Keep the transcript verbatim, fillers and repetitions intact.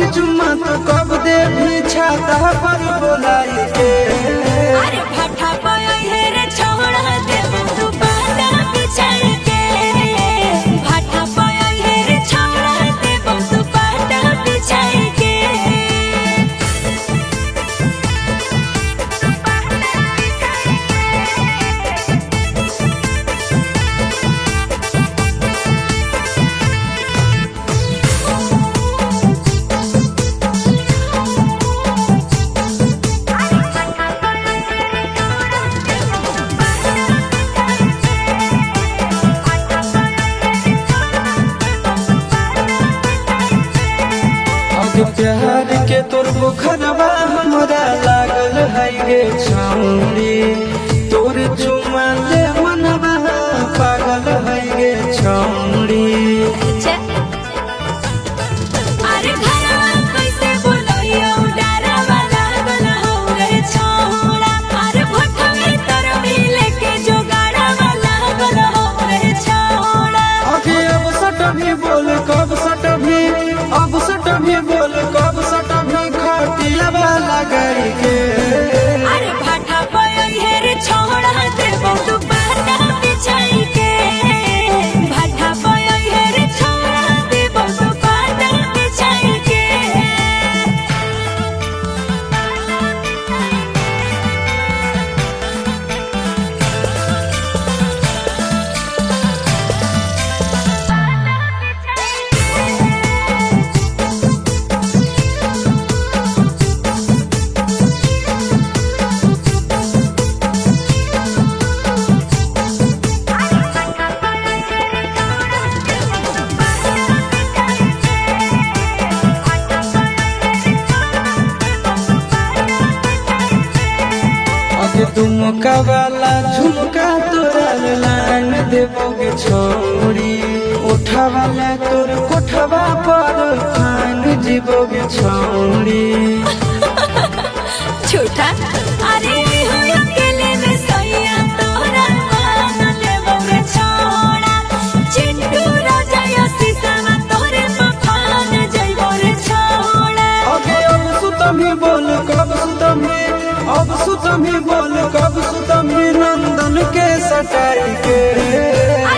चुम्मा तो कब दे भी छाता पर बोलाई के। अरे भाठा पाया हेरे छोड़ा दे तू बाटा बिछाई के। भाठा पाया हेरे छोड़ा दे तू बाटा बिछाई के। प्यार के तोर बुखरवा हमरा लागल है गे छौरी। तोर चुमा ले मनवा पागल है गे छौरी। अरे घरवा कैसे बोलइयो डरवा लागल हो रे छौड़ा। अरे भटवे तर मिले के जोगाड़वा लागल हो रे छौड़ा। अगे अब सट भी बोल कब सट भी, अब सट भी बोल कब सट भी खटिया वाला गाड़ी के। अरे भाठा पाया हेरे छोड़ा दे तू बाटा बिछाई के। भाठा पाया हेरे छोड़ा दे तू बाटा बिछाई के। अगे तुमका वाला झुमका तोरा लान देबोगे छोरी। उठा वाला तोर कोठवा पर खान जीवोगे छोरी। झूठा अरे हो अकेले में सैया तोरा मान लेबो रे छोड़ा। चिंटू राजा या सीसावा तोरे मफान जइबो रे छोड़ा। अगे अब सुतमी बोल कब सुतमी, अब सुतमी बोल कब सुतमी नंदन के सटाई के।